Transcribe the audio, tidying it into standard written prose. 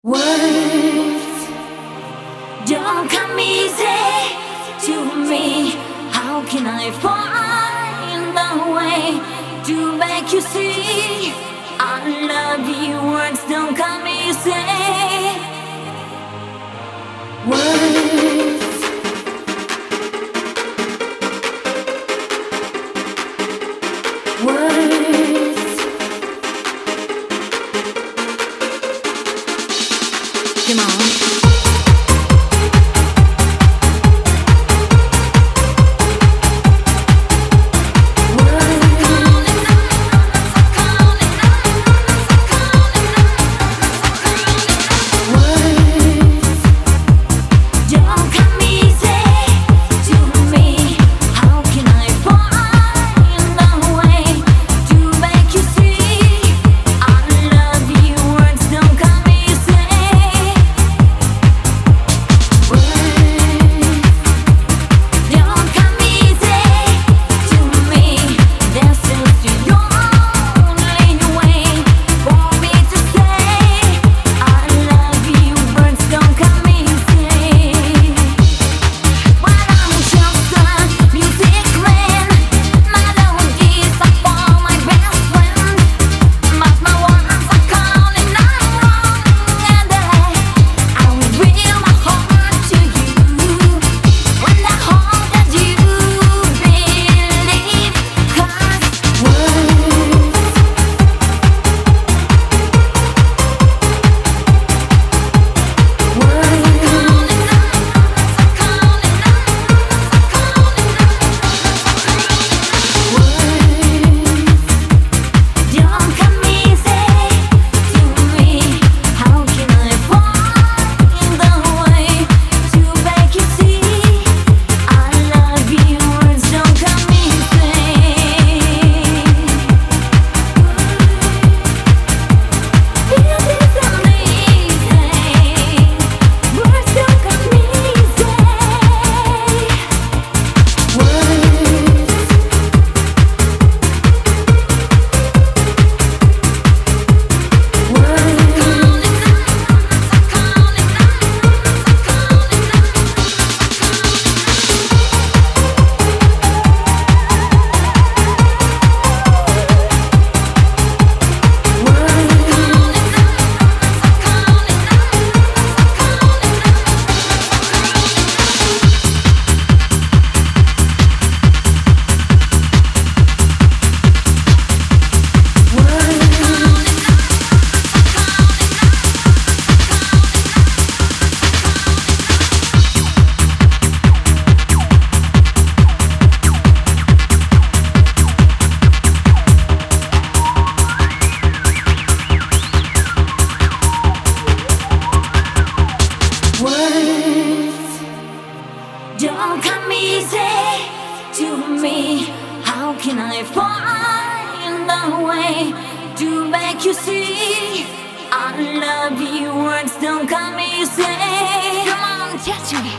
Words don't come easy to me. How can I find the way to make you see I love you? Words don't come easy. Words, words, come on. Don't come easy to me. How can I find the way to make you see I love you? Words don't come easy. Come on, touch me.